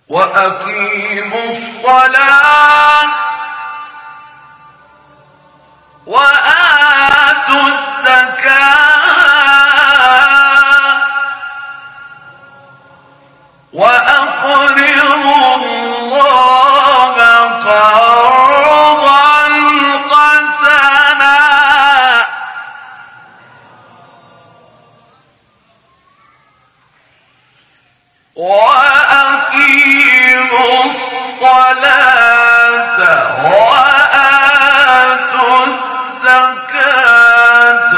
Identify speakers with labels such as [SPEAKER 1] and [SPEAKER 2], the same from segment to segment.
[SPEAKER 1] وأقيموا الصلاة وآتوا الزكاة وأقرضوا الله قرضا حسنا وأقيموا الصلاة وآتوا الزكاة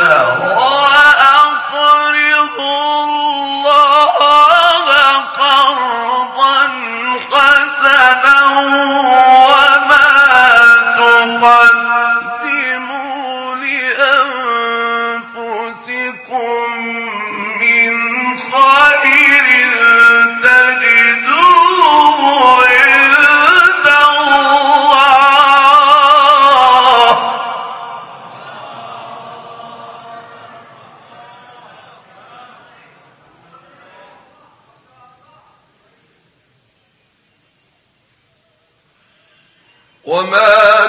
[SPEAKER 1] وأقرضوا الله قرضا حسنا وما تقدموا لأنفسكم من خير تجدوه عند الله وما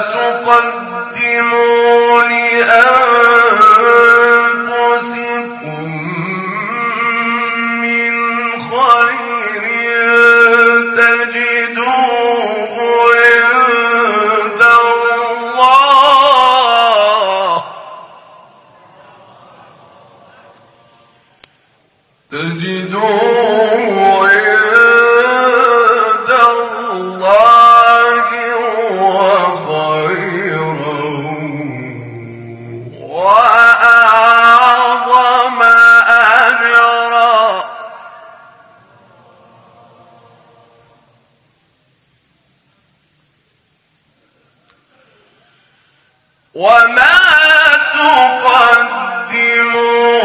[SPEAKER 1] تقدموا لأنفسكم من خير تجدوه عند الله عند الله هو خيرا وأعظم أجرا وما تقدموا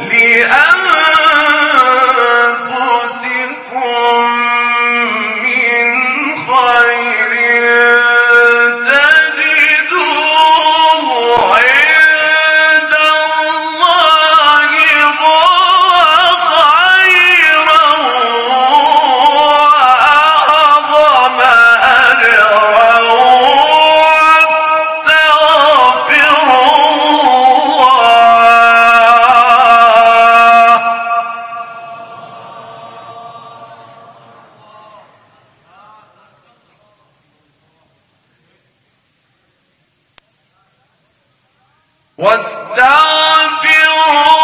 [SPEAKER 1] لأنفسكم من خير تجدوه عند الله هو خيرا وأعظم أجرا واستغفروا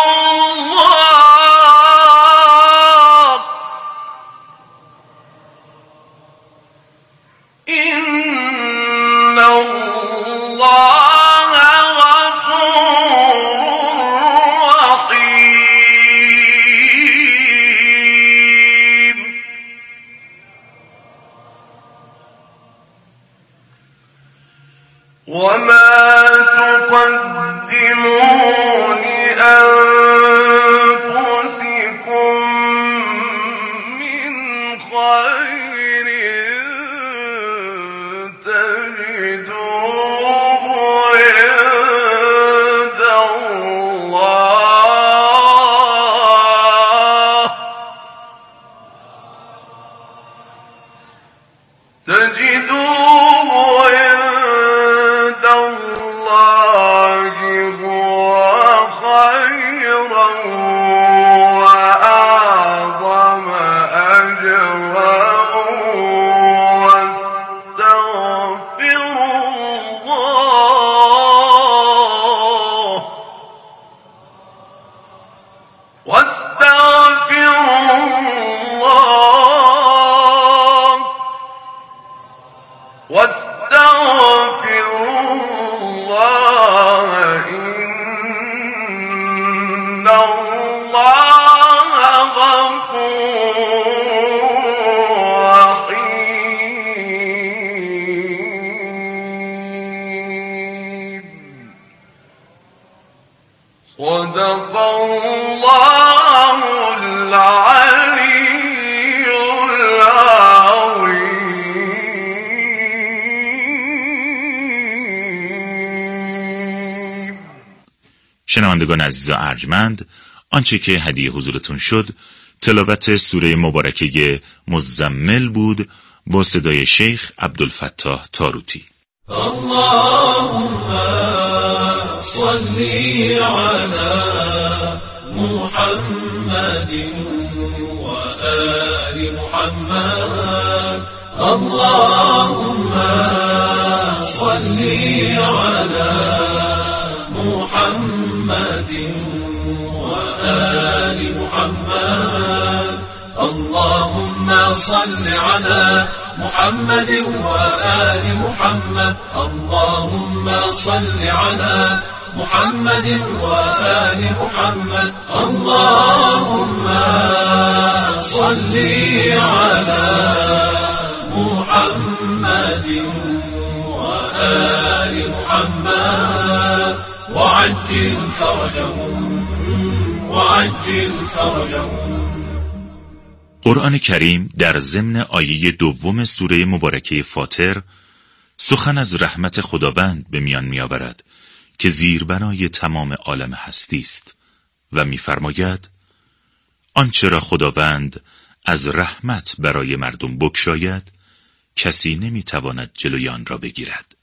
[SPEAKER 1] الله إن الله غفور رحيم وما تقدموا لأنفسكم من خير تجدوه عند الله تجدوه عند الله هو خيرا وأعظم أجرا واستغفروا الله واستغفروا الله إن الله غفور رحيم صدق الله العلي العظيم.
[SPEAKER 2] شنوندگان عزیز و ارجمند، آنچه که هدیه حضورتون شد تلاوت سوره مبارکه مزمل بود با صدای شیخ عبدالفتاح تاروتی.
[SPEAKER 3] اللهم صل على محمد و آل محمد. اللهم صل على محمد و آل محمد. اللهم صل على محمد وآل محمد. اللهم صل على محمد وآل محمد. اللهم صل على محمد وآل محمد وعجل فرجهم وعجل فرجهم.
[SPEAKER 2] قرآن کریم در ضمن آیه دوم سوره مبارکه فاطر سخن از رحمت خداوند به میان می‌آورد که زیربنای تمام عالم هستی است و می‌فرماید آنچه را خداوند از رحمت برای مردم بگشاید کسی نمی‌تواند جلوی آن را بگیرد.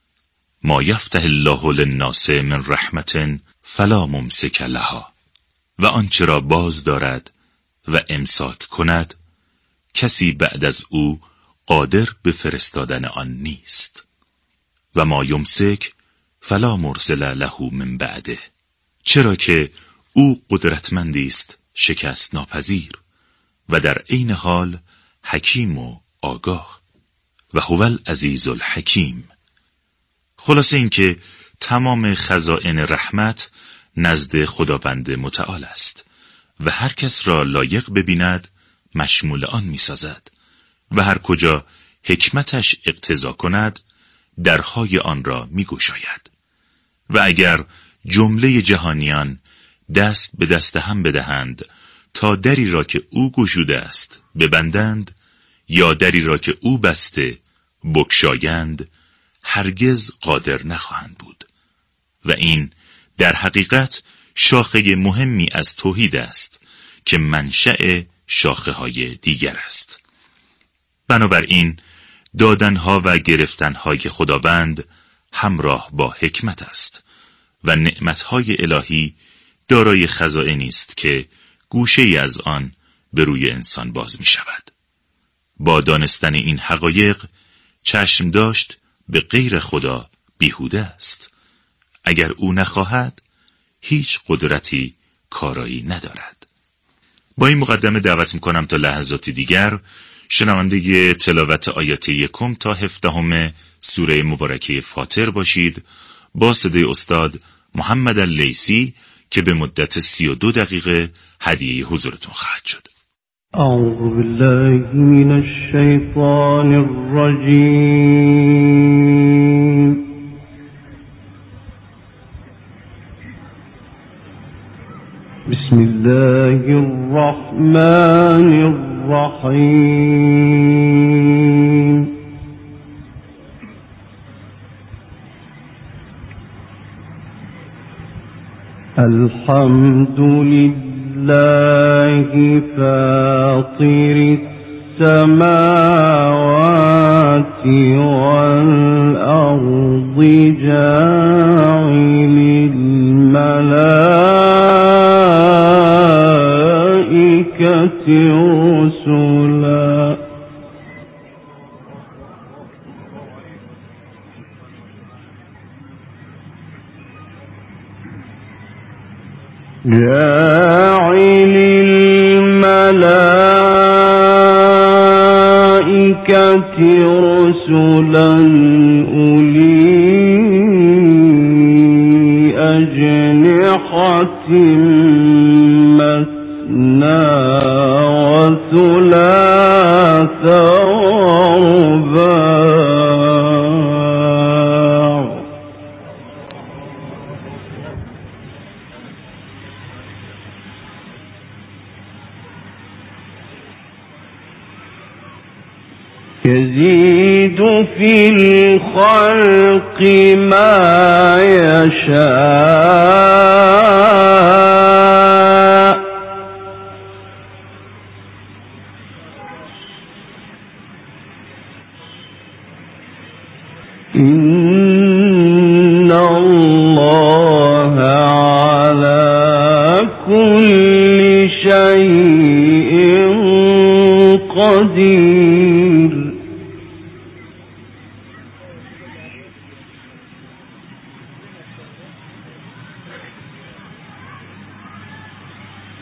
[SPEAKER 2] ما یفتح الله للناس من رحمت فلا ممسک لها، و آنچه را باز دارد و امساک کند کسی بعد از او قادر به فرستادن آن نیست. و ما یمسک فلا مرسل له من بعده، چرا که او قدرتمندی است شکست ناپذیر و در عین حال حکیم و آگاه و هو العزیز الحکیم. خلاصه این که تمام خزائن رحمت نزد خداوند متعال است و هر کس را لایق ببیند مشمول آن می‌سازد و هر کجا حکمتش اقتضا کند درهای آن را می‌گشاید. و اگر جمله جهانیان دست به دست هم بدهند تا دری را که او گشوده است ببندند یا دری را که او بسته بگشایند هرگز قادر نخواهند بود. و این در حقیقت شاخه مهمی از توحید است که منشأ شاخه های دیگر است. بنابراین دادنها و گرفتنهای خداوند همراه با حکمت است و نعمتهای الهی دارای خزائنی است که گوشه‌ای از آن به روی انسان باز می شود. با دانستن این حقایق چشم داشت به غیر خدا بیهوده است. اگر او نخواهد هیچ قدرتی کارایی ندارد. با این مقدمه دعوت میکنم تا لحظاتی دیگر شنونده تلاوت آیات 1 تا 17 سوره مبارکه فاطر باشید با صدای استاد محمد اللیثی که به مدت 32 دقیقه هدیه حضورتون خواهد شد.
[SPEAKER 4] اعوذ بالله من الشیطان الرجیم. بسم الله الرحمن الرحیم. الحمد لله فاطر السماوات والأرض جاعل الملائكة رسلا جاعل الملائكة رسلا أولي أجنحة مثنى وثلاث ورباع يزيد في الخلق ما يشاء.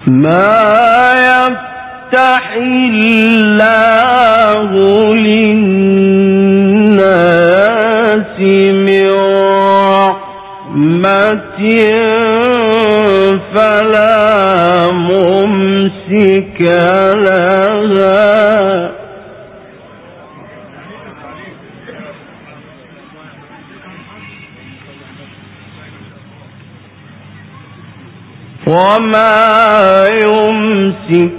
[SPEAKER 4] ما يفتح الله للناس من رحمة فلا ممسك لها وما يمسك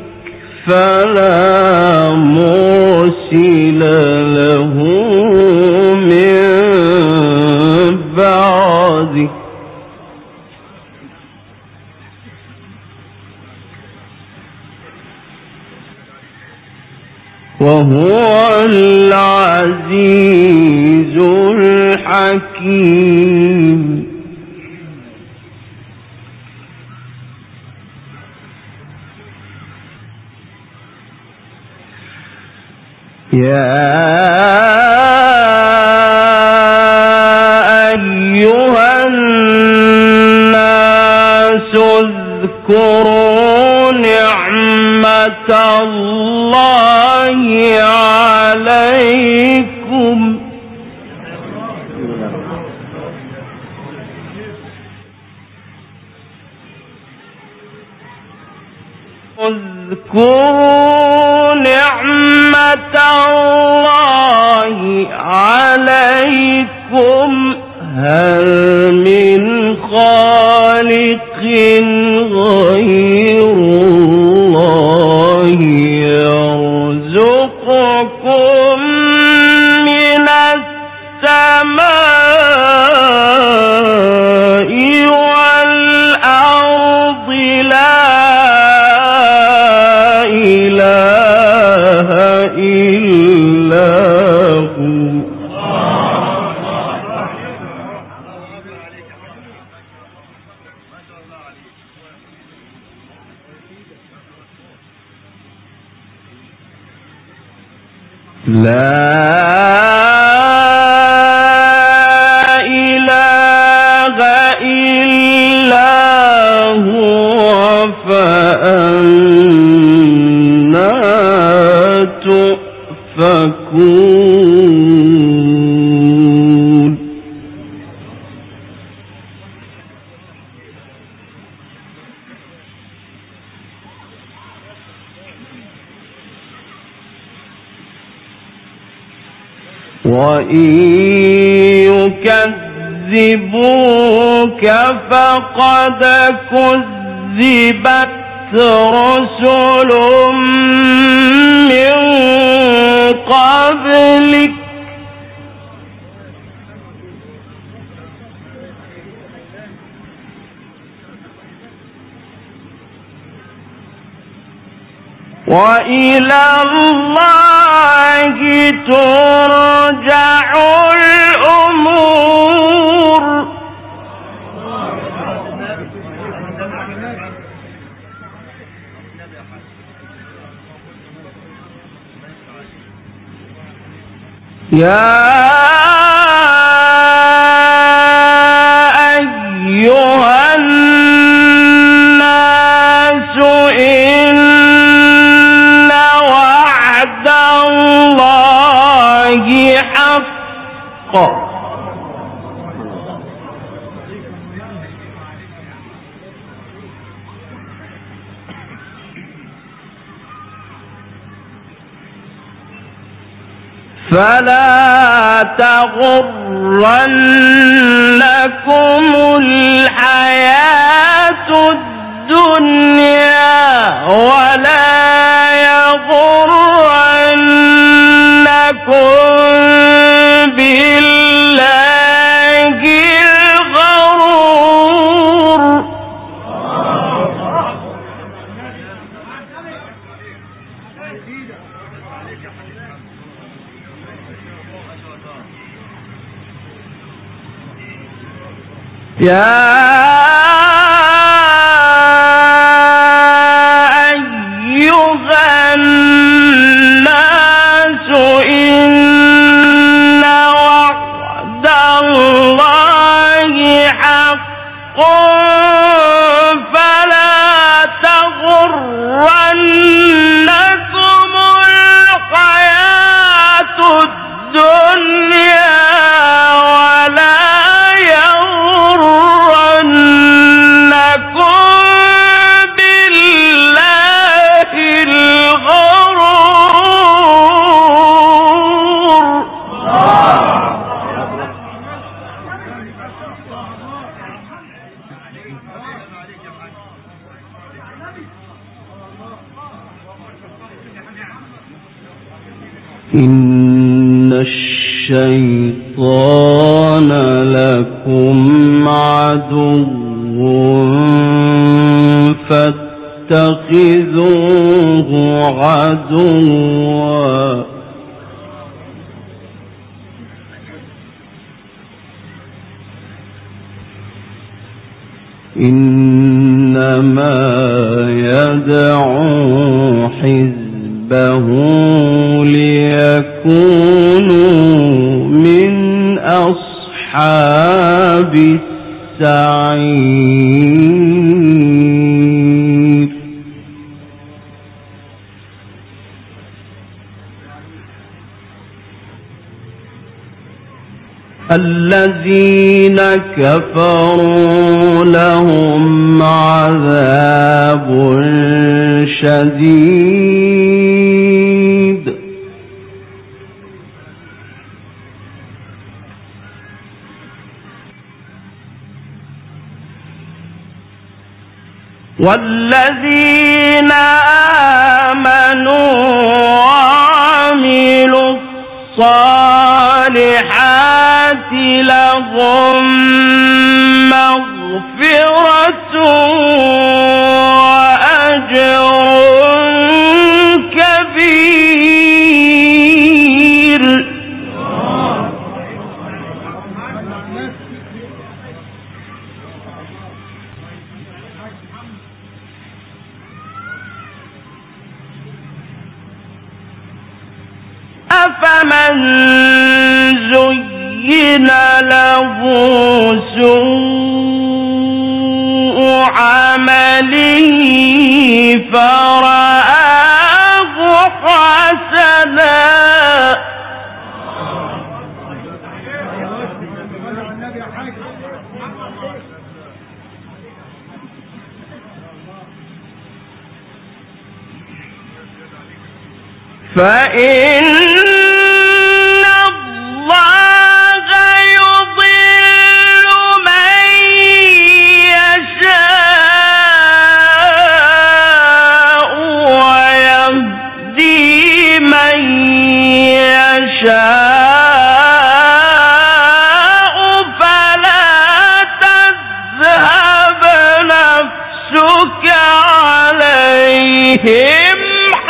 [SPEAKER 4] فلا مرسل له من بعده وهو العزيز الحكيم. يا أيها الناس اذكروا نعمة الله عليكم اذكروا نعمة الله عليكم هل من خالق غير الله يرزقكم من السماء والأرض لا إله إلا هو لا إله إلا هو فأنا تؤفكون. وإن يكذبوك فقد كذبت رسل من قبلك وإلى الله ترجع الأمور. يا أيها الناس إن وعد الله حق فلا تغرنكم الحياة الدنيا ولا يغرنكم بالله الغرور. يا أيها الناس إن وعد الله حق فلا تغرنكم إن الشيطان لكم عدو فاتخذوه عدوا إنما يدعو حزبه ليكونوا من أصحاب السعير الذين كفروا لهم عذاب شديد والذين آمنوا وعملوا الصالحات لهم مغفرة وأجر كبير أفمن زين له سوء عمله فرآه حسنا فإن الله يضل من يشاء ويهدي من يشاء فلا تذهب نفسك عليهم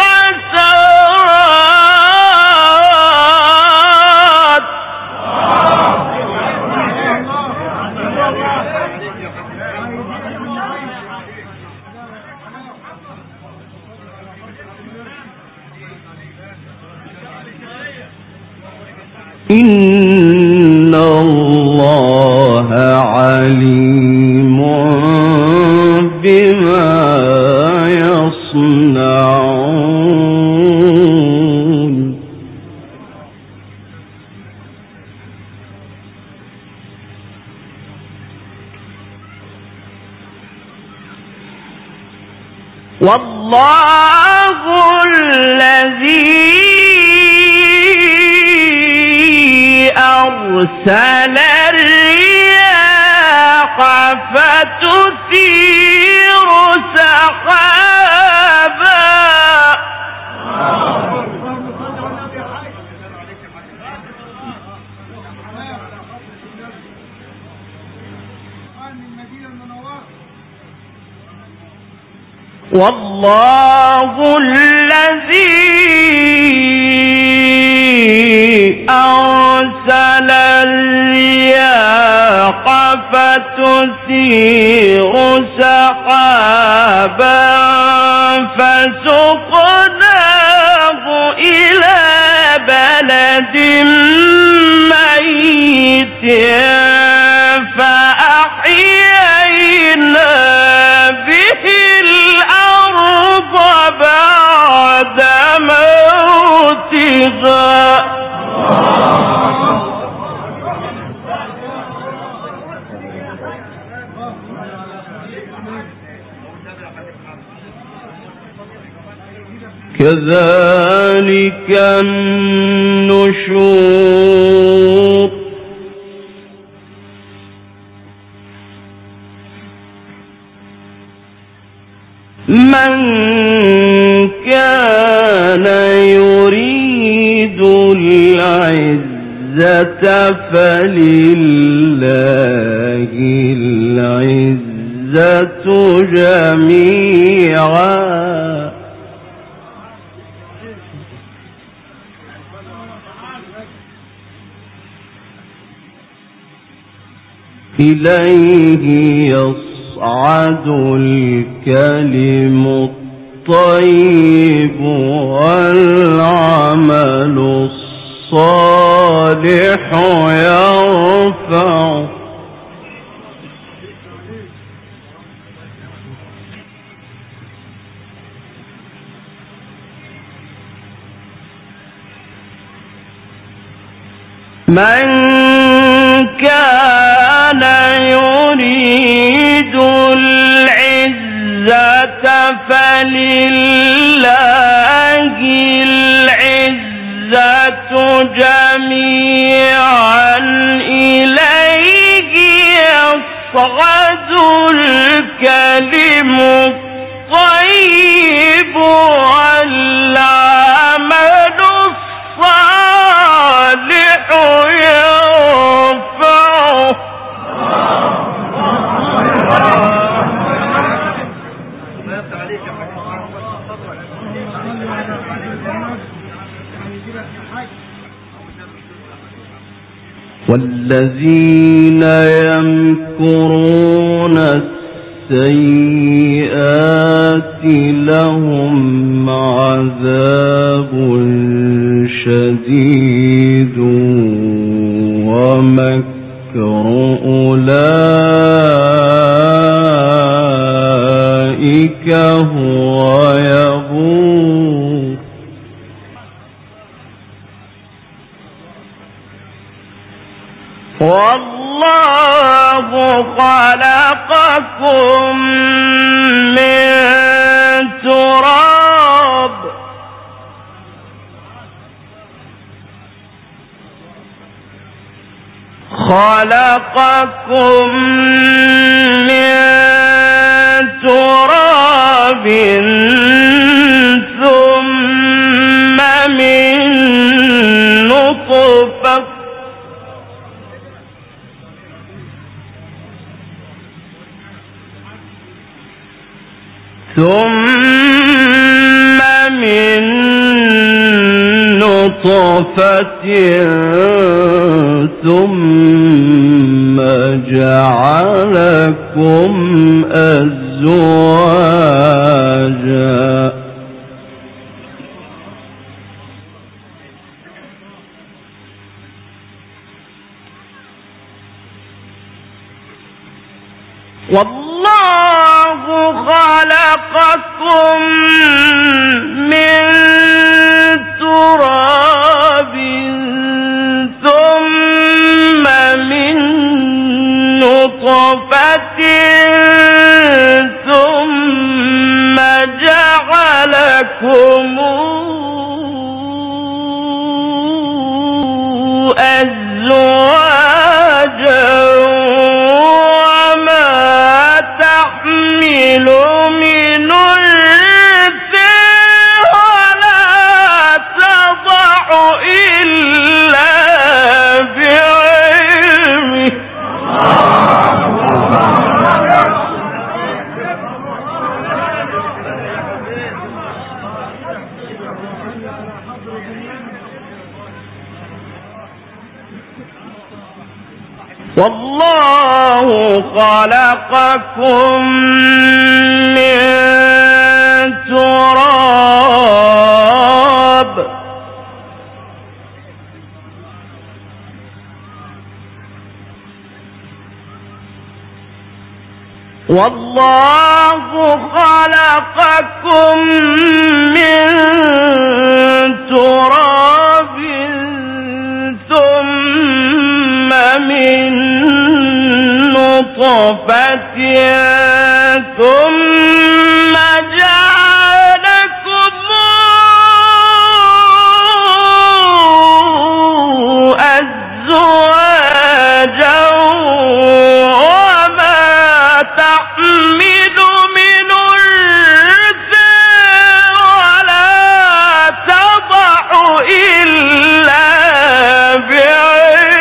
[SPEAKER 4] إن الله عليم بما يصنعون والله الذي أرسل الرياح فتثير سحابا والله الذي أرسل الرياح فتثير سحابا فسقناه إلى بلد ميت فأحيينا به الأرض بعد موتها كذلك النشور من كان يريد فلله العزة جميعا إليه يصعد الكلم الطيب والعمل الصالح يرفعه من كان يريد العزة فلله العزة جميعا إليه يصعد الكلم الطيب والعمل الصالح يرفعه والذين يمكرون السيئات لهم عذاب شديد ومكر أولئك هو يبور والله خلقكم من تراب ثم من نطفة ثم جعلكم أزواجا والله خلقكم من تراب ثم من نطفة ثم جعلكم أزواجا تحمل من أنثى ولا تضع إلا بعلمه والله خلقكم من تراب والله خلقكم من تراب ثم من نطفة ثم جعلكم أزواجا وما تحمل من أنثى ولا تضع إلا بعلمه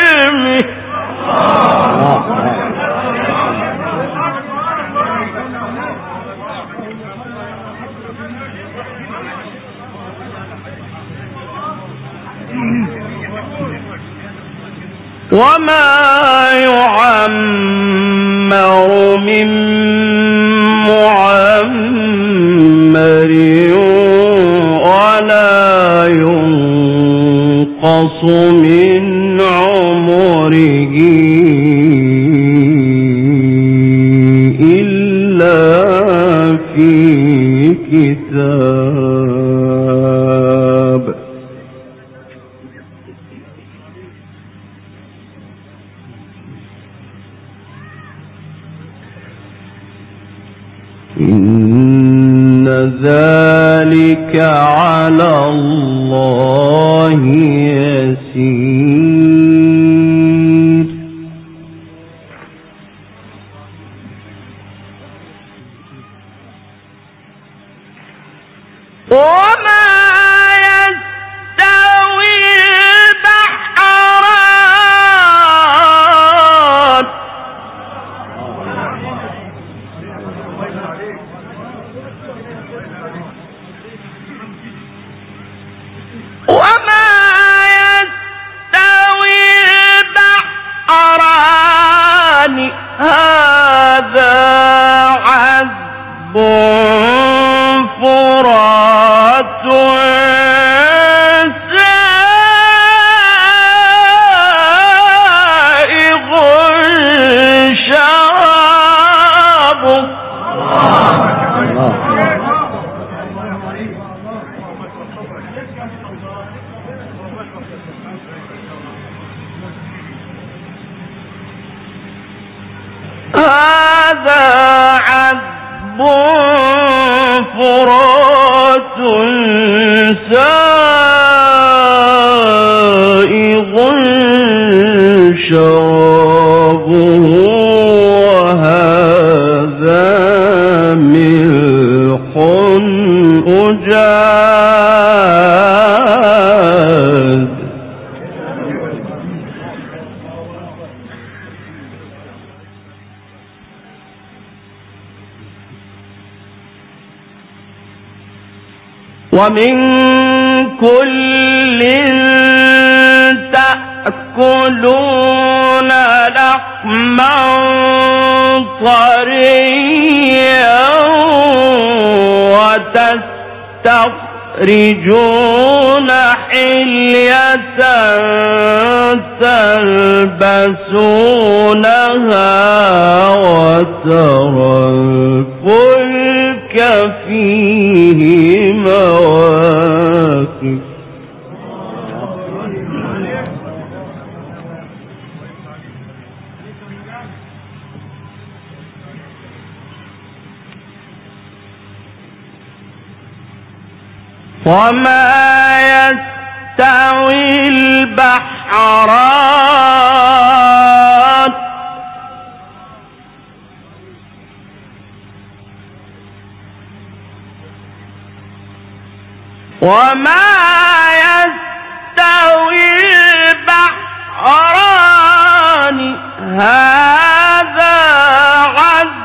[SPEAKER 4] وما يعمر من معمر ولا ينقص من عمره إلا في كتاب. إن ذلك على الله يسير. وما يستوي البحران هذا عذب فرات سائغ شرابه. هذا عذب فرات سائغ شرابه وهذا ملح أجاج. ومن كل تأكلون لحما طريا وتستخرجون حلية تلبسونها وترى الفلك فيه مواخر. وما يستوي البحران وما يستوي البحران